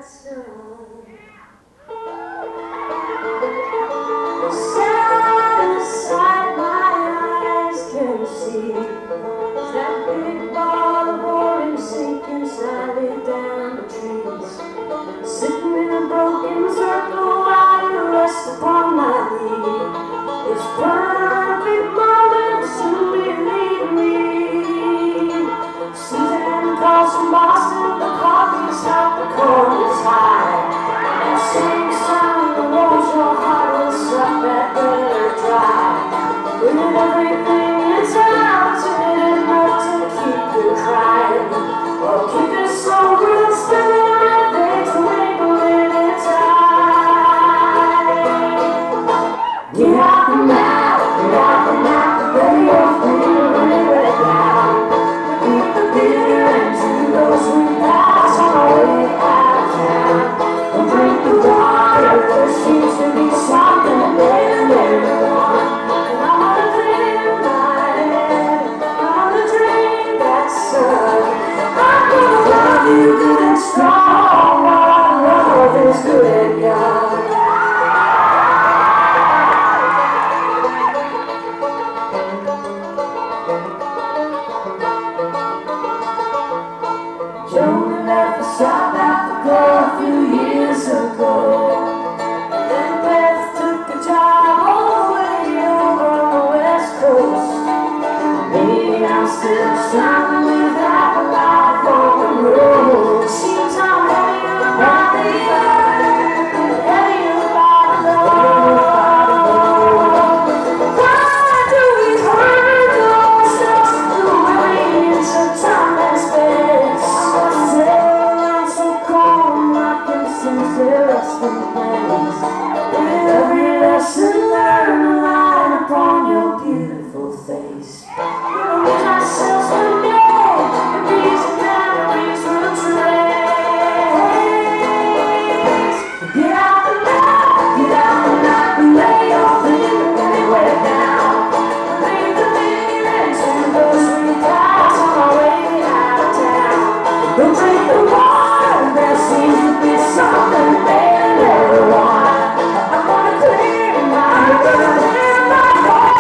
sun. The saddest sight my eyes can see is that big ball of orange sinking sadly down the trees, sitting in a broken circle while you rest upon my knee. It's perfect moments to believe me. Suzanne calls from Boston, the coffee's hot, the corn is high. And sing song that knows your heart will suck that bitter dry. With everything that's out and enough to keep you crying, or keep your soul real spinning like they twinkle in its eye. Get out the map, lay your finger anywhere down. Keep the bitter into those sweet paths on our way out of town. And drink the water, there seems to be something better than everyone. And I wanna clear my head, I wanna drink that sun. I'm gonna love you good and strong, while our love is good and young. Joe left for South Africa a few years ago. Then Beth took a job all the way over on the West Coast. Maybe I'm still struggling with that life on the road. Seems I'm heavier about the earth and heavier about love. Why do we hurt ourselves through millions of time and space? With every lesson learned, a line upon your beautiful face. We'll lose ourselves someday, and these memories will trace. Get out the night, and lay your finger anywhere down. Leave the feelings and those sweet eyes on our way out of town. Don't drink the water, there seems to be something better than everyone. I'm gonna clear my heart,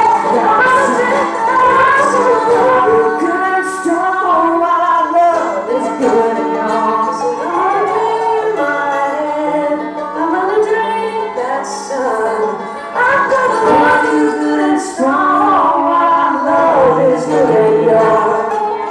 good and strong, while our love is good and young. So I'm gonna clear my head, I'm gonna drink that sun. I'm gonna love you good and strong, while our love is good and young.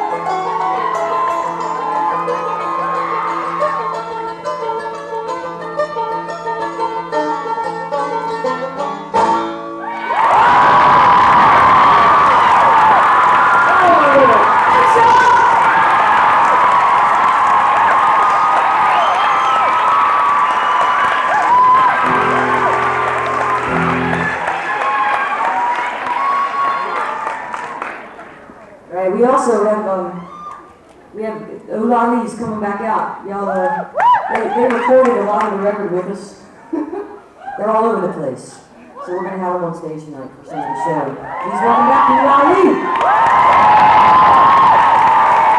Right, we also have Oolah Lee's coming back out. Y'all, they recorded a lot of the record with us. They're all over the place. So we're gonna have them on stage tonight for some of the show. Please welcome back to Oolah Lee.